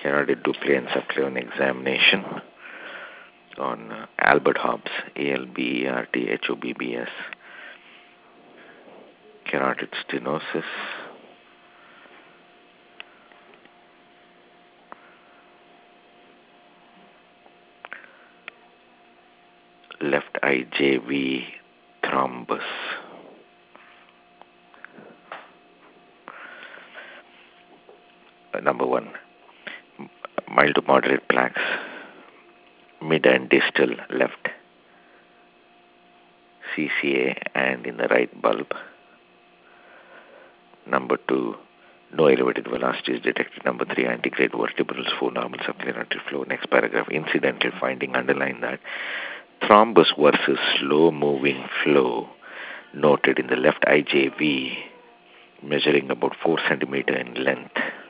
Here I did Duplay and subclavian examination on Albert Hobbs, ALBERTHOBBS, carotid stenosis, left IJV thrombus. Number one, mild to moderate plaques, mid and distal left CCA and in the right bulb. Number two, no elevated velocity is detected. Number three, antegrade vertebrals, 4 normal subclavian artery flow. Next paragraph, incidental finding, underline that. Thrombus versus slow moving flow noted in the left IJV, measuring about 4 centimeter in length.